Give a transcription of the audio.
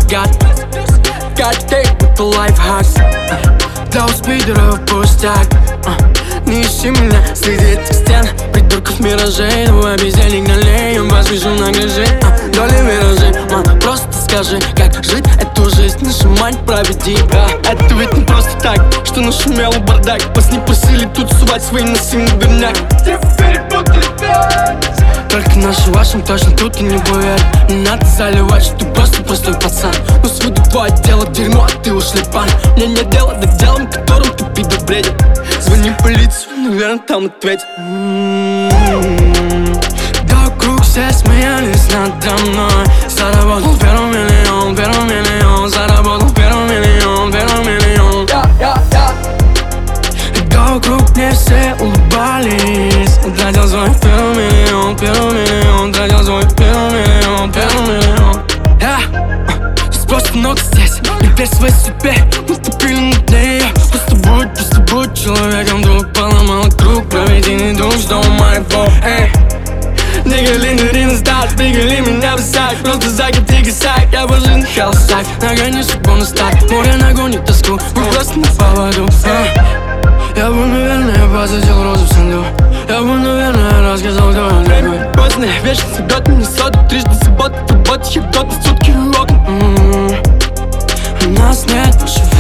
взгляд. Картей, это лайфхак для успидеров пустяк. Не ищи меня среди этих стен, придурков миражей. Твой бездельник налеем, возвижу на гляже. Доли миражей, просто скажи, как жить эту жизнь. Нашу мать проведи, это ведь не просто так, что нашумел бардак. Вас не просили тут сувать свои носы на дурняк. Только наши вашим точно тут и не поверь. Не надо заливать, что ты просто простой пацан. Но сводит твое дело дерьмо, а ты ушли пан. Мне нет дела до делом, которым ты пидор бредит. Звони в полицию, наверное, там ответят. Да вокруг все смеялись надо мной. Заработал первый миллион, заработал первый миллион. Да вокруг мне все улыбались. Тратил свой первый миллион, тратил свой первый миллион. Сейчас просто много здесь, не верь своей судьбе, наступили над ней. Просто будь человеком, вдруг поломал круг. Проведи не душ, don't mind for, эй. Двигали на старт, двигали меня в сак. Просто закипи косяк, я по жизни холостяк. Нагони судьбу на старт, море нагонит тоску. Мы просто на поводу, я бы, наверное, посадил розу в санду. Я бы, наверное, рассказал твою любовь. Поздно, вечер, год, не соду, трижды суббота, работа, год, сутки, окна. У нас нет больше